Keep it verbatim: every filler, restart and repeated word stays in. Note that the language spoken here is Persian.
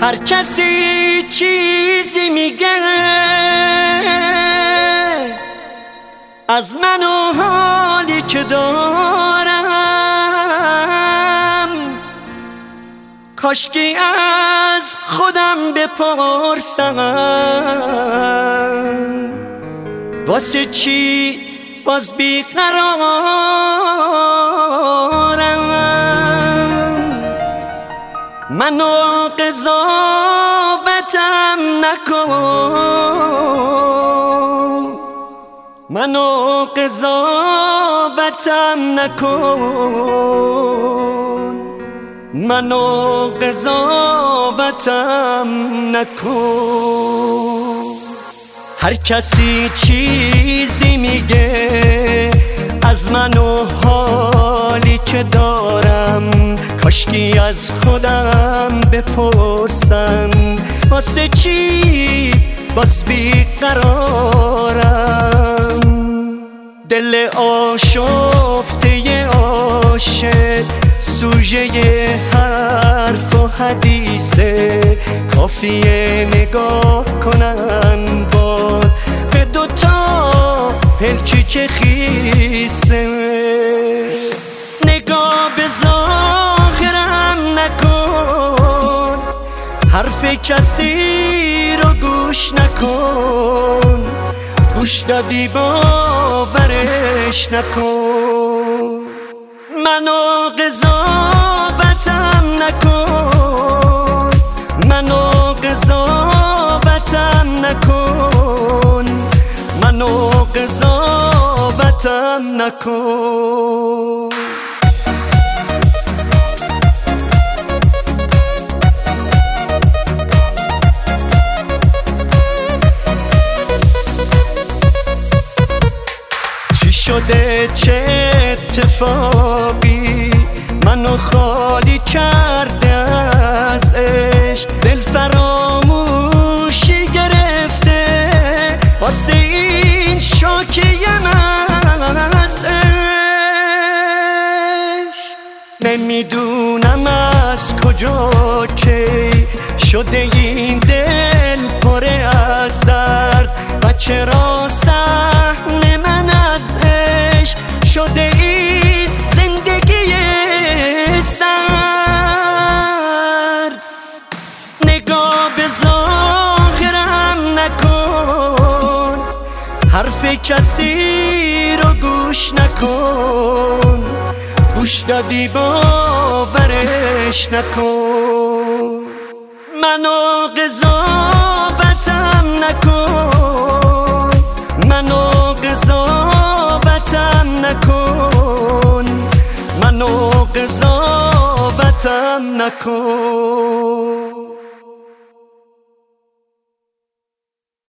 هر کسی چیزی میگه از من و حالی که دارم، کاشکی از خودم بپرسم واسه چی باز بیقرارم. منو قضاوتم نکن، منو قضاوتم نکن، منو قضاوتم نکن. هر کسی چیزی میگه از من و حالی که دارم، کاشکی از خودم بپرسم واسه چی باز بیقرارم. دل آشفته عاشق سوژه حرف و حدیثه، کافیه نگاه کنن باز به دوتا پلکی که خیسه. نگاه به ظاهرم نکن، حرف کسی رو گوش نکن، گوش دادی باورش نکن. منو قضاوتم نکن، منو قضاوتم نکن، منو قضاوتم نکن. چی شده چه اتفاقی منو خالی کرده از عشق، دل فراموشی گرفته واسه این شاکی من از عشق. نمیدونم از کجا که شده این دل پره از درد و چرا صحن من از عشق شده این زندگی سرد. نگاه به ظاهرم نکن، حرف کسی رو گوش نکن، گوش دادی باورش نکن. منو قضاوتم نکن، منو قضاوتم نکن، منو قضاوتم نکن.